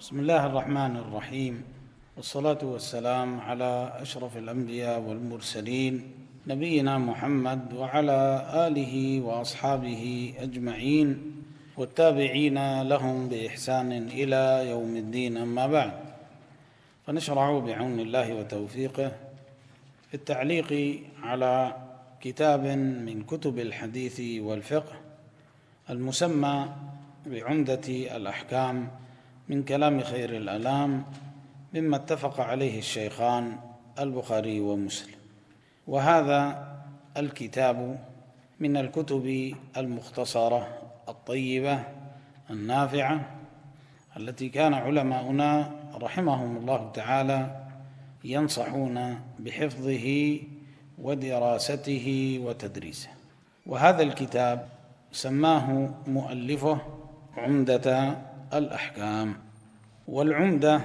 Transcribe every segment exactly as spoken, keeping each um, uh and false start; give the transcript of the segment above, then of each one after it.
بسم الله الرحمن الرحيم، والصلاة والسلام على أشرف الأنبياء والمرسلين نبينا محمد وعلى آله وأصحابه أجمعين والتابعين لهم بإحسان إلى يوم الدين. أما بعد، فنشرع بعون الله وتوفيقه في التعليق على كتاب من كتب الحديث والفقه المسمى بعمدة الأحكام من كلام خير الأنام، مما اتفق عليه الشيخان البخاري ومسلم. وهذا الكتاب من الكتب المختصرة الطيبة النافعة التي كان علماؤنا رحمهم الله تعالى ينصحون بحفظه ودراسته وتدريسه. وهذا الكتاب سماه مؤلفه عمدة الأحكام. والعمدة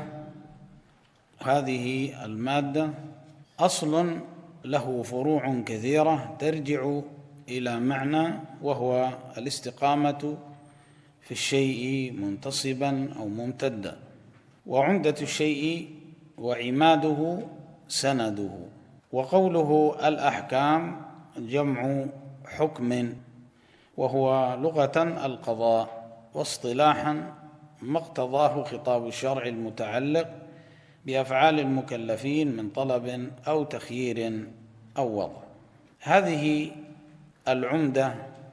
هذه المادة أصل له فروع كثيرة ترجع إلى معنى، وهو الاستقامة في الشيء منتصبا أو ممتدا. وعمدة الشيء وعماده سنده. وقوله الأحكام جمع حكم، وهو لغة القضاء، واصطلاحا ما اقتضاه خطاب الشرع المتعلق بأفعال المكلفين من طلب أو تخيير أو وضع. هذه العمدة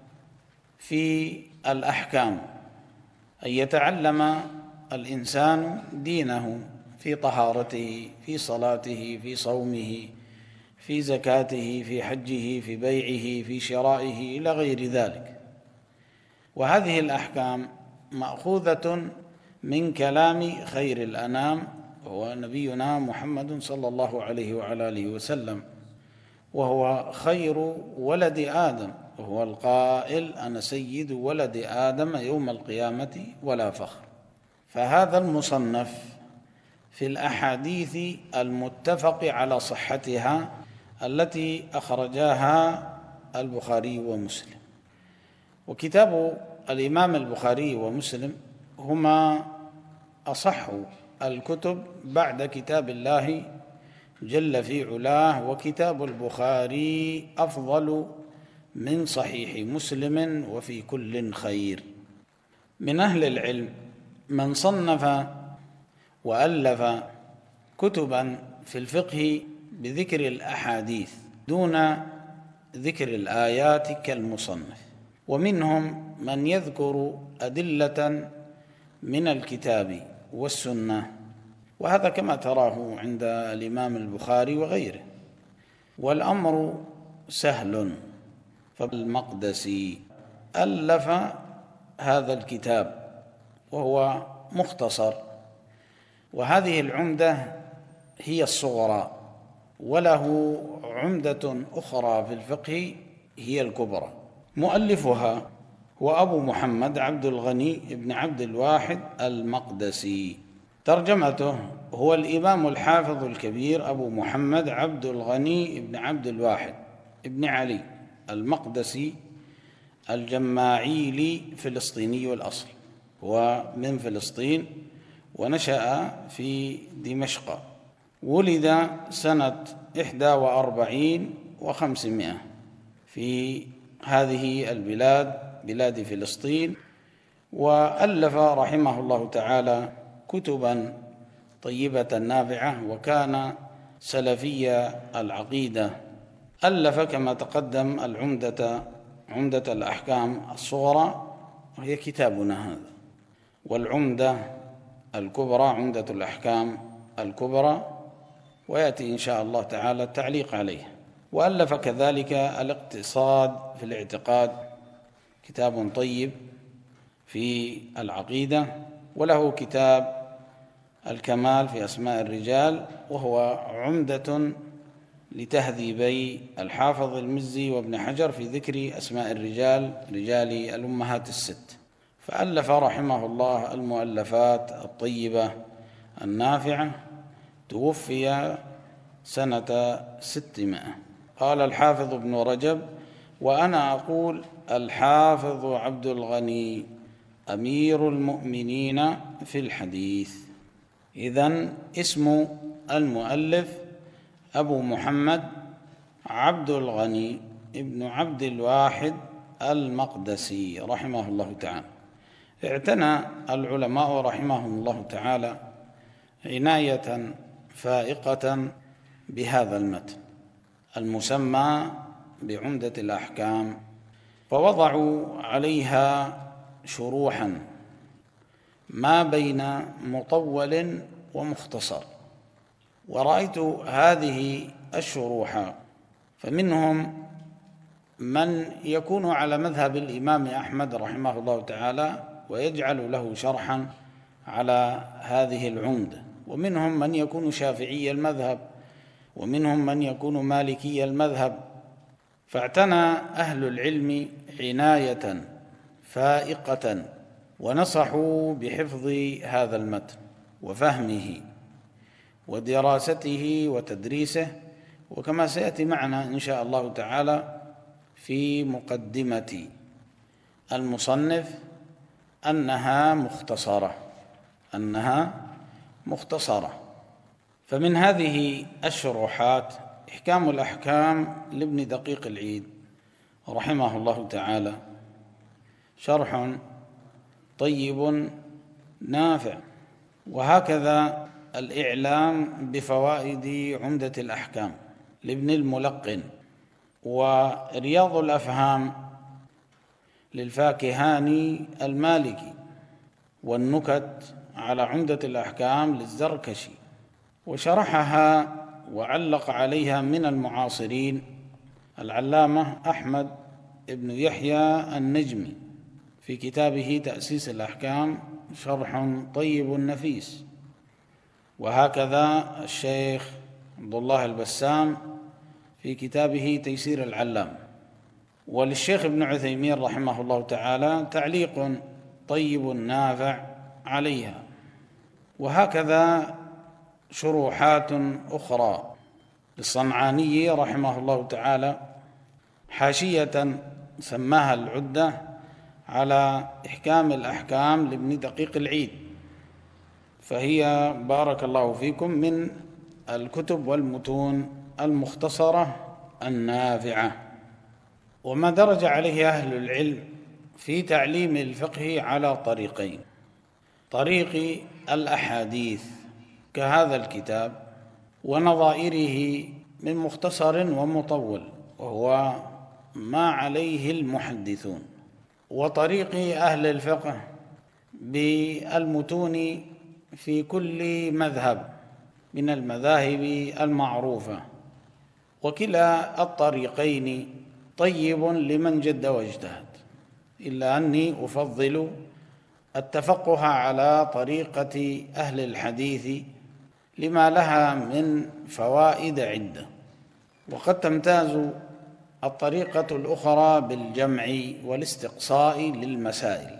في الأحكام أن يتعلم الإنسان دينه في طهارته، في صلاته، في صومه، في زكاته، في حجه، في بيعه، في شرائه، إلى غير ذلك. وهذه الأحكام مأخوذة من كلام خير الأنام، وهو نبينا محمد صلى الله عليه وعلى آله وسلم، وهو خير ولد آدم، وهو القائل: أنا سيد ولد آدم يوم القيامة ولا فخر. فهذا المصنف في الأحاديث المتفق على صحتها التي أخرجاها البخاري ومسلم. وكتاب الإمام البخاري ومسلم هما أصح الكتب بعد كتاب الله جل في علاه، وكتاب البخاري أفضل من صحيح مسلم، وفي كل خير. من أهل العلم من صنف وألف كتبا في الفقه بذكر الأحاديث دون ذكر الآيات كالمصنف، ومنهم من يذكر أدلة من الكتاب والسنة، وهذا كما تراه عند الإمام البخاري وغيره. والأمر سهل. فالمقدسي ألف هذا الكتاب وهو مختصر، وهذه العمدة هي الصغرى، وله عمدة أخرى في الفقه هي الكبرى. مؤلفها هو أبو محمد عبد الغني بن عبد الواحد المقدسي. ترجمته: هو الإمام الحافظ الكبير أبو محمد عبد الغني بن عبد الواحد بن علي المقدسي الجماعيلي فلسطيني الأصل، هو من فلسطين ونشأ في دمشق. ولد سنة إحدى وأربعين وخمسمائة في هذه البلاد، بلاد فلسطين. وألف رحمه الله تعالى كتبا طيبة نافعة، وكان سلفي العقيدة. ألف كما تقدم العمدة، عمدة الأحكام الصغرى، وهي كتابنا هذا، والعمدة الكبرى عمدة الأحكام الكبرى، ويأتي إن شاء الله تعالى التعليق عليه. وألف كذلك الاقتصاد في الاعتقاد، كتاب طيب في العقيدة. وله كتاب الكمال في أسماء الرجال، وهو عمدة لتهذيبي الحافظ المزي وابن حجر في ذكر أسماء الرجال، رجال الأمهات الست. فألف رحمه الله المؤلفات الطيبة النافعة. توفي سنة ستمائة. قال الحافظ ابن رجب: وأنا أقول الحافظ عبد الغني أمير المؤمنين في الحديث. إذن اسم المؤلف أبو محمد عبد الغني ابن عبد الواحد المقدسي رحمه الله تعالى. اعتنى العلماء رحمهم الله تعالى عناية فائقة بهذا المتن المسمى بعمدة الأحكام، فوضعوا عليها شروحا ما بين مطول ومختصر. ورأيت هذه الشروح فمنهم من يكون على مذهب الإمام أحمد رحمه الله تعالى ويجعل له شرحا على هذه العمدة، ومنهم من يكون شافعي المذهب، ومنهم من يكون مالكي المذهب. فاعتنى أهل العلم عناية فائقة ونصحوا بحفظ هذا المتن وفهمه ودراسته وتدريسه، وكما سيأتي معنا إن شاء الله تعالى في مقدمة المصنف أنها مختصرة أنها مختصرة. فمن هذه الشروحات إحكام الأحكام لابن دقيق العيد رحمه الله تعالى، شرح طيب نافع. وهكذا الإعلام بفوائد عمدة الأحكام لابن الملقن، ورياض الأفهام للفاكهاني المالكي، والنكت على عمدة الأحكام للزركشي. وشرحها وعلق عليها من المعاصرين العلامة أحمد بن يحيى النجمي في كتابه تأسيس الأحكام، شرح طيب نفيس. وهكذا الشيخ عبد الله البسام في كتابه تيسير العلام. وللشيخ ابن عثيمين رحمه الله تعالى تعليق طيب نافع عليها. وهكذا شروحات أخرى للصنعاني رحمه الله تعالى، حاشية سماها العدة على إحكام الأحكام لابن دقيق العيد، فهي بارك الله فيكم من الكتب والمتون المختصرة النافعة. وما درج عليه أهل العلم في تعليم الفقه على طريقين: طريق الأحاديث كهذا الكتاب ونظائره من مختصر ومطول وهو ما عليه المحدثون، وطريق أهل الفقه بالمتون في كل مذهب من المذاهب المعروفة. وكلا الطريقين طيب لمن جد واجتهد، إلا أني أفضل التفقه على طريقة أهل الحديث لما لها من فوائد عدة. وقد تمتاز الطريقة الأخرى بالجمع والاستقصاء للمسائل،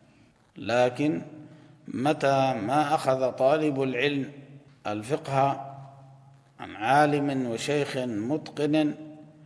لكن متى ما أخذ طالب العلم الفقه عن عالم وشيخ متقن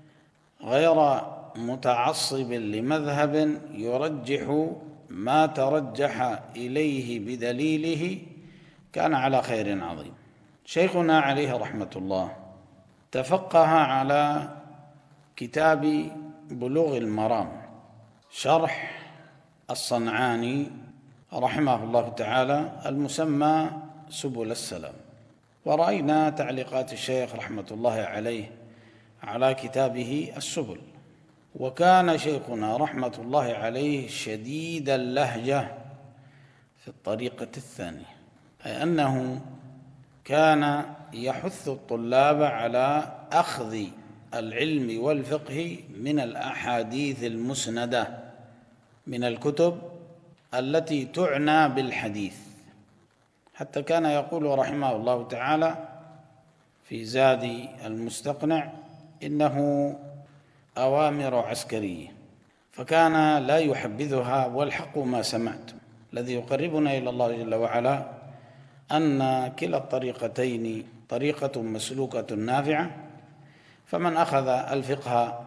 غير متعصب لمذهب يرجح ما ترجح إليه بدليله كان على خير عظيم. شيخنا عليه رحمة الله تفقه على كتاب بلوغ المرام شرح الصنعاني رحمه الله تعالى المسمى سبل السلام، ورأينا تعليقات الشيخ رحمة الله عليه على كتابه السبل. وكان شيخنا رحمة الله عليه شديد اللهجة في الطريقة الثانية، أي أنه كان يحث الطلاب على أخذ العلم والفقه من الأحاديث المسندة من الكتب التي تعنى بالحديث، حتى كان يقول رحمه الله تعالى في زاد المستقنع إنه أوامر عسكرية، فكان لا يحبذها. والحق ما سمعت الذي يقربنا إلى الله جل وعلا أن كلا الطريقتين طريقة مسلوكة نافعة. فمن أخذ الفقه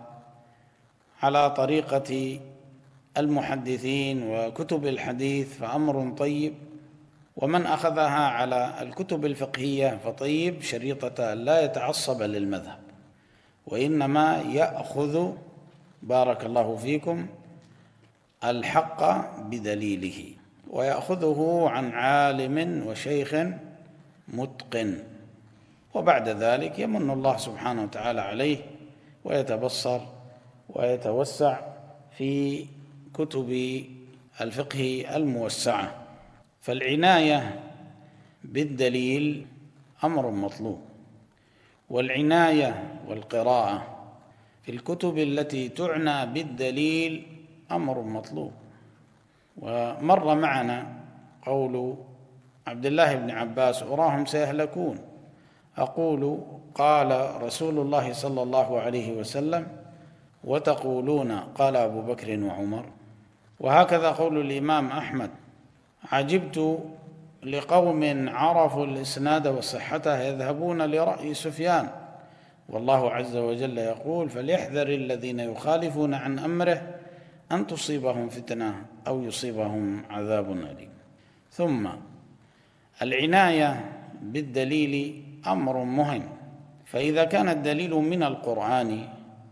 على طريقة المحدثين وكتب الحديث فأمر طيب، ومن أخذها على الكتب الفقهية فطيب شريطة لا يتعصب للمذهب، وإنما يأخذ بارك الله فيكم الحق بدليله، ويأخذه عن عالم وشيخ متقن، وبعد ذلك يمن الله سبحانه وتعالى عليه ويتبصر ويتوسع في كتب الفقه الموسعة. فالعناية بالدليل أمر مطلوب، والعناية والقراءة في الكتب التي تعنى بالدليل أمر مطلوب. ومر معنا قول عبد الله بن عباس: أراهم سيهلكون، أقول قال رسول الله صلى الله عليه وسلم وتقولون قال أبو بكر وعمر. وهكذا قول الإمام أحمد: عجبت لقوم عرفوا الإسناد وصحته يذهبون لرأي سفيان، والله عز وجل يقول: فليحذر الذين يخالفون عن أمره أن تصيبهم فتنة أو يصيبهم عذاب أليم. ثم العناية بالدليل أمر مهم، فإذا كان الدليل من القرآن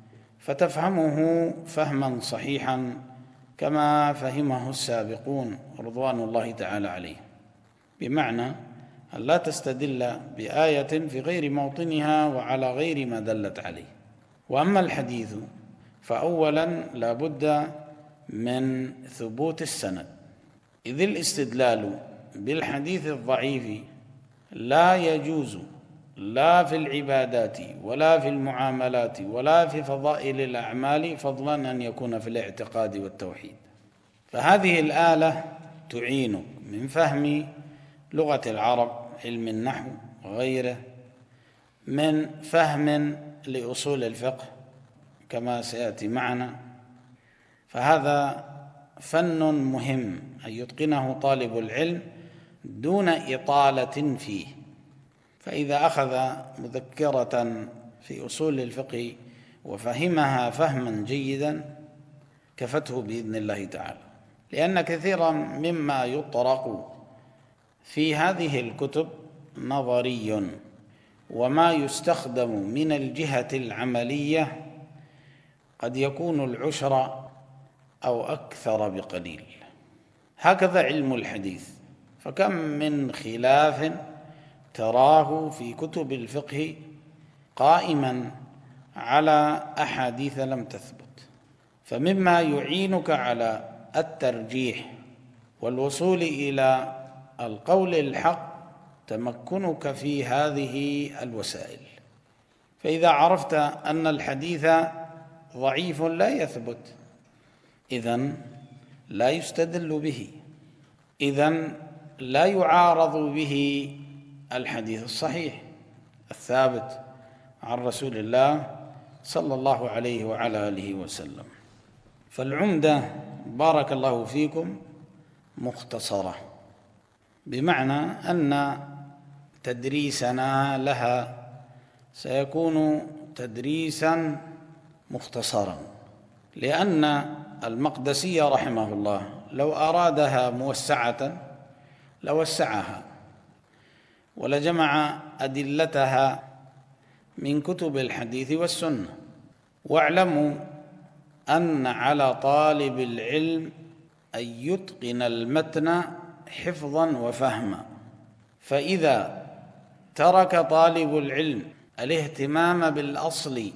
فتفهمه فهما صحيحا كما فهمه السابقون رضوان الله تعالى عليهم، بمعنى أن لا تستدل بآية في غير موطنها وعلى غير ما دلت عليه. وأما الحديث فأولا لا بد من ثبوت السند، إذ الاستدلال بالحديث الضعيف لا يجوز لا في العبادات ولا في المعاملات ولا في فضائل الأعمال، فضلا أن يكون في الاعتقاد والتوحيد. فهذه الآلة تعينك من فهم لغة العرب، علم النحو وغيره، من فهم لأصول الفقه كما سيأتي معنا. فهذا فن مهم أن يتقنه طالب العلم دون إطالة فيه، فإذا أخذ مذكرة في أصول الفقه وفهمها فهما جيدا كفته بإذن الله تعالى، لأن كثيرا مما يطرق في هذه الكتب نظري، وما يستخدم من الجهة العملية قد يكون العشر أو أكثر بقليل. هكذا علم الحديث، فكم من خلاف تراه في كتب الفقه قائما على أحاديث لم تثبت. فمما يعينك على الترجيح والوصول إلى القول الحق تمكنك في هذه الوسائل. فإذا عرفت أن الحديث ضعيف لا يثبت، إذن لا يستدل به، إذن لا يعارض به الحديث الصحيح الثابت عن رسول الله صلى الله عليه وعلى آله وسلم. فالعمدة بارك الله فيكم مختصرة، بمعنى أن تدريسنا لها سيكون تدريسا مختصرا، لأن المقدسي رحمه الله لو أرادها موسعة لوسعها ولجمع أدلتها من كتب الحديث والسنة. واعلموا أن على طالب العلم أن يتقن المتن حفظا وفهما، فإذا ترك طالب العلم الاهتمام بالأصل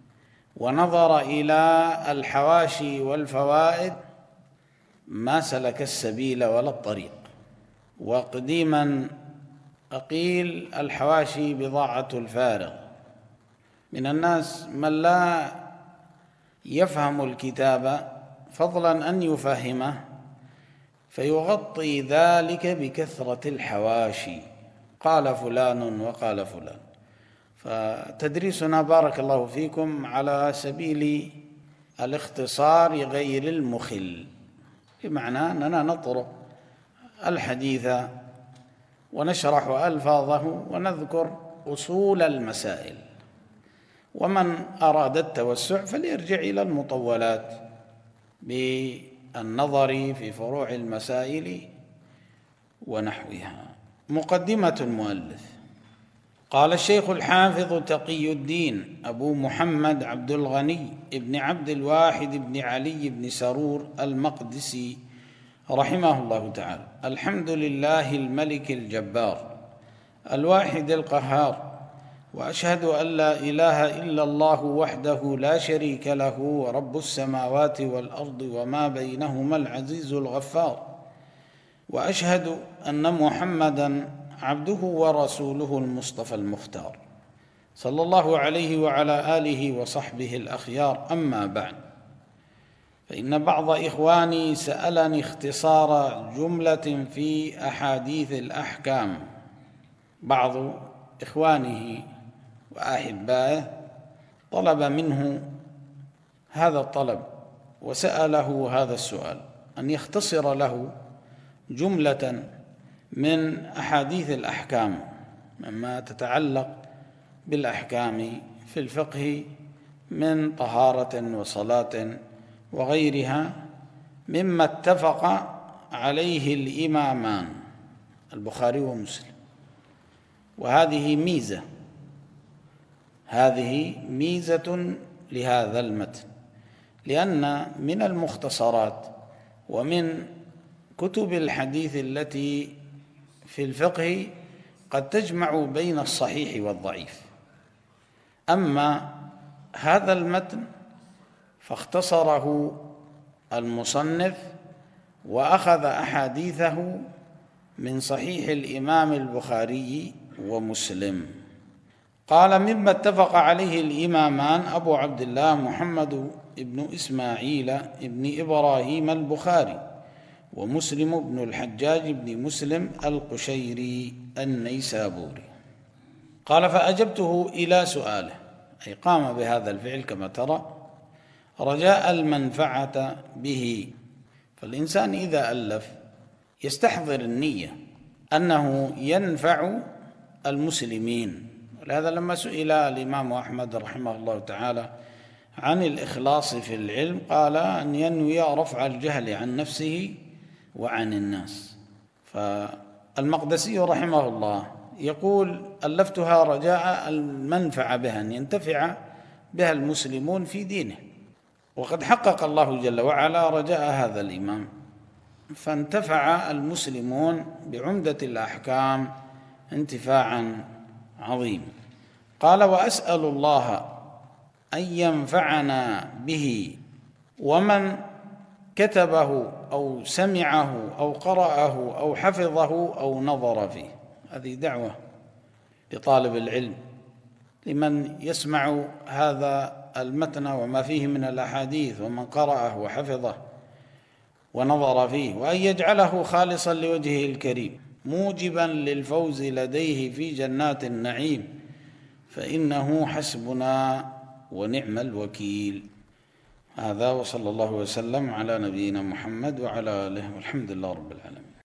ونظر إلى الحواشي والفوائد ما سلك السبيل ولا الطريق. وقديما أقيل الحواشي بضاعة الفارغ، من الناس من لا يفهم الكتاب فضلا أن يفهمه فيغطي ذلك بكثرة الحواشي، قال فلان وقال فلان. فتدريسنا بارك الله فيكم على سبيل الاختصار غير المخل، بمعنى أننا نطرق الحديث ونشرح ألفاظه ونذكر أصول المسائل. ومن أراد التوسع فليرجع إلى المطولات بالنظر في فروع المسائل ونحوها. مقدمة المؤلف. قال الشيخ الحافظ تقي الدين أبو محمد عبد الغني ابن عبد الواحد بن علي بن سرور المقدسي رحمه الله تعالى: الحمد لله الملك الجبار الواحد القهار، وأشهد أن لا إله إلا الله وحده لا شريك له رب السماوات والأرض وما بينهما العزيز الغفار، وأشهد أن محمدًا عبده ورسوله المصطفى المختار، صلى الله عليه وعلى آله وصحبه الأخيار. أما بعد، فإن بعض إخواني سألني اختصار جملة في أحاديث الأحكام. بعض إخوانه وأحبائه طلب منه هذا الطلب وسأله هذا السؤال، أن يختصر له جملة من أحاديث الأحكام مما تتعلق بالأحكام في الفقه من طهارة وصلاة وغيرها، مما اتفق عليه الإمامان البخاري ومسلم. وهذه ميزة هذه ميزة لهذا المتن، لأن من المختصرات ومن كتب الحديث التي في الفقه قد تجمع بين الصحيح والضعيف. أما هذا المتن فاختصره المصنف وأخذ أحاديثه من صحيح الإمام البخاري ومسلم. قال: مما اتفق عليه الإمامان أبو عبد الله محمد بن إسماعيل بن إبراهيم البخاري، ومسلم بن الحجاج بن مسلم القشيري النيسابوري. قال: فأجبته إلى سؤاله، أي قام بهذا الفعل كما ترى رجاء المنفعة به. فالإنسان إذا ألف يستحضر النية أنه ينفع المسلمين. ولهذا لما سئل الإمام أحمد رحمه الله تعالى عن الإخلاص في العلم قال أن ينوي رفع الجهل عن نفسه وعن الناس. فالمقدسي رحمه الله يقول: ألفتها رجاء المنفعة بها، أن ينتفع بها المسلمون في دينه. وقد حقق الله جل وعلا رجاء هذا الإمام، فانتفع المسلمون بعمدة الأحكام انتفاعا عظيما. قال: وأسأل الله أن ينفعنا به، ومن كتبه أو سمعه أو قرأه أو حفظه أو نظر فيه. هذه دعوة لطالب العلم لمن يسمع هذا المتن وما فيه من الأحاديث، ومن قرأه وحفظه ونظر فيه، وأن يجعله خالصا لوجهه الكريم موجبا للفوز لديه في جنات النعيم، فإنه حسبنا ونعم الوكيل. هذا، وصلى الله وسلم على نبينا محمد وعلى آله، والحمد لله رب العالمين.